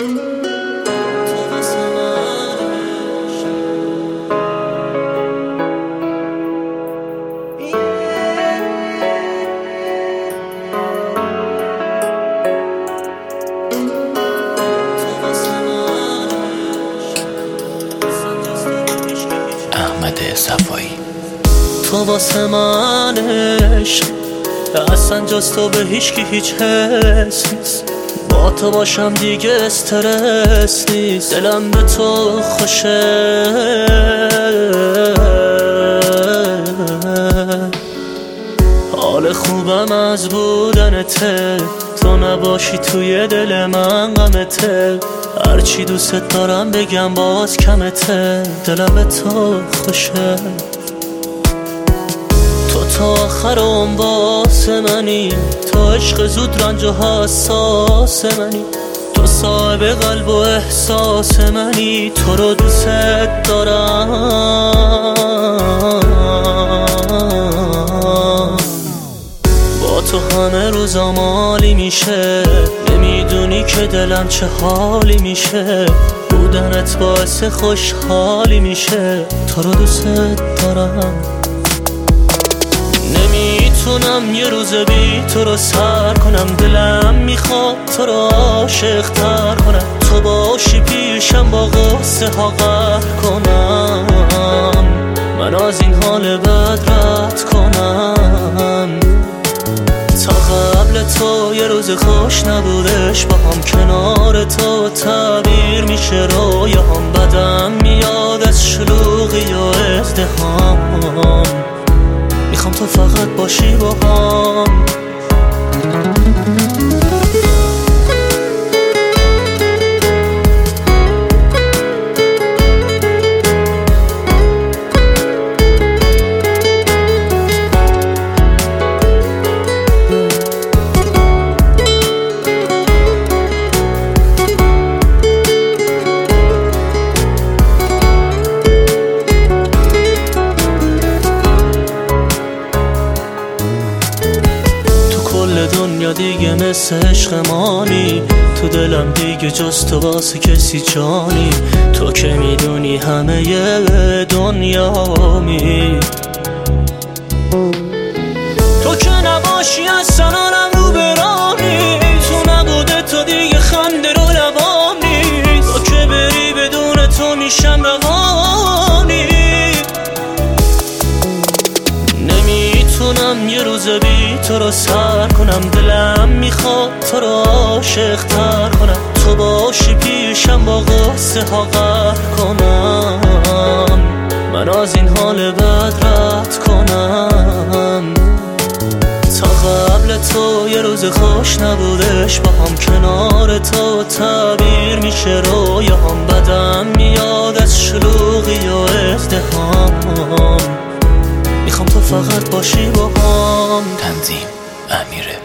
صفایی تو واسه من عشق اصلا جز تو به هیچکی هیچ حس نیست. با تو باشم دیگه استرس نیست. دلم به تو خوشه حال خوبم از بودنته. تو نباشی توی دل من غمته. هرچی دوست دارم بگم باز کمته. دلم به تو خوشه. تو تا آخر اون واسه منی. تو عشق زود رنج و حساس منی. تو صاحب قلب و احساس منی. تو رو دوست دارم. با تو همه روزام عالی میشه. نمیدونی که دلم چه حالی میشه. بودنت باعث خوشحالی میشه. تو رو دوست دارم. نمیتونم یه روز بی تو رو سر کنم. دلم میخواد تو رو عاشق تر کنم. تو باشی پیشم با غصه ها قهر کنم. من از این حال بد رد کنم. تا قبل تو یه روز خوش نبودش با هم. کنار تو تعبیر میشه رویام. بدم میاد از شلوغی و ازدحام. میخوام تو فقط باشی با هم. دنیا دیگه مثل عشق مانی. تو دلم دیگه جز تو واسه کسی جانی. تو که میدونی همه دنیامی. تو که نباشی اصلا آرم رو برانی. تو نبوده تو دیگه خنده رو لبام نیست. تو که بری بدون تو میشم روانی. نمیتونم یه روز بی تو رو سر کنم. دلم میخواد تو رو عاشق تر کنم. تو باشی پیشم با غصه ها قهر کنم. من از این حال بد رد کنم. تا قبل تو یه روز خوش نبودش با هم. کنار تو تعبیر میشه رویام. بدم میاد از شلوغی و ازدحام. میخوام تو فقط باشی با هم. تنظیم: امیر